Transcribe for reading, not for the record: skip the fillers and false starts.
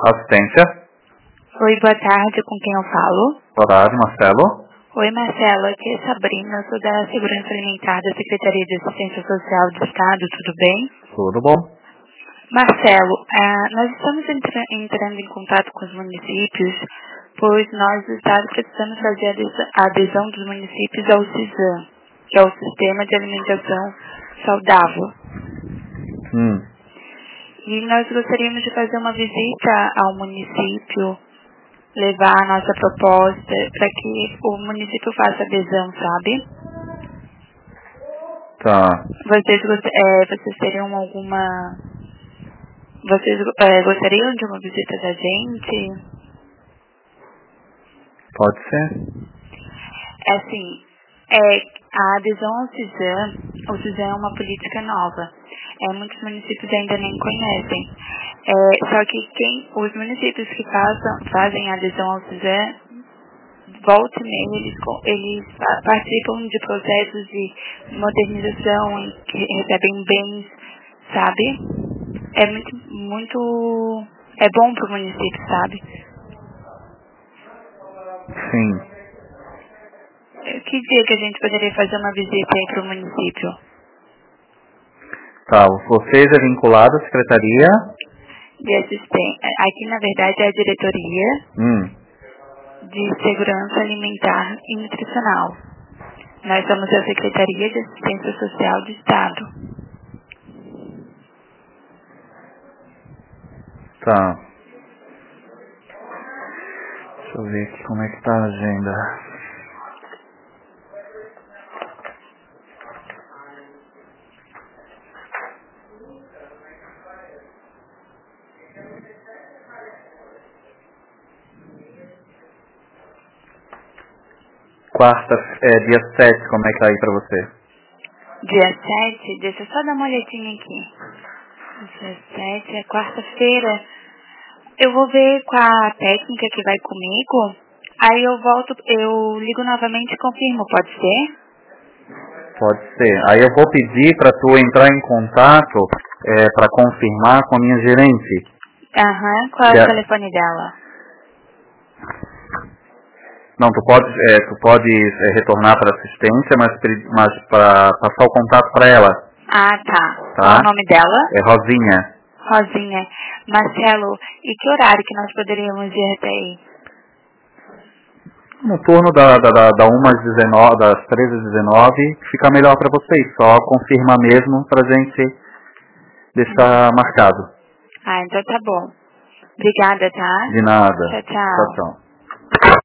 Assistência. Oi, boa tarde, com quem eu falo? Boa tarde, Marcelo. Oi, Marcelo, aqui é Sabrina, eu sou da Segurança Alimentar da Secretaria de Assistência Social do Estado, tudo bem? Tudo bom? Marcelo, nós estamos entrando em contato com os municípios, pois nós do Estado precisamos fazer a adesão dos municípios ao SISAM, que é o Sistema de Alimentação Saudável. E nós gostaríamos de fazer uma visita ao município, levar a nossa proposta para que o município faça adesão, sabe? Tá. Vocês teriam alguma... Vocês gostariam de uma visita da gente? Pode ser? Assim, a adesão ao SISAM, o SISAM é uma política nova. Muitos municípios ainda nem conhecem. Só que os municípios que fazem a adesão ao SISAM, volta e meia, eles participam de processos de modernização em que recebem bens, sabe? É bom para o município, sabe? Sim. Que dia que a gente poderia fazer uma visita aí para o município? Tá, vocês é vinculado à Secretaria? De assistência. Aqui, na verdade, é a Diretoria de Segurança Alimentar e Nutricional. Nós somos a Secretaria de Assistência Social do Estado. Tá. Deixa eu ver aqui como é que tá a agenda. Quarta, dia 7, como é que tá aí pra você? Dia 7, deixa eu só dar uma olhadinha aqui. Dia 7 é quarta-feira. Eu vou ver com a técnica que vai comigo. Aí eu ligo novamente e confirmo, pode ser? Pode ser. Aí eu vou pedir pra tu entrar em contato pra confirmar com a minha gerente. Qual é o telefone dela? Não, tu pode retornar para assistência, mas para passar o contato para ela. Ah, tá. Qual é o nome dela? É Rosinha. Rosinha. Marcelo, e que horário que nós poderíamos ir até aí? No turno da 1 às 19, das 13 às 19, fica melhor para vocês. Só confirma mesmo pra gente deixar marcado. Então tá bom. Obrigada, tá? De nada. Tchau, tchau. Tchau, tchau.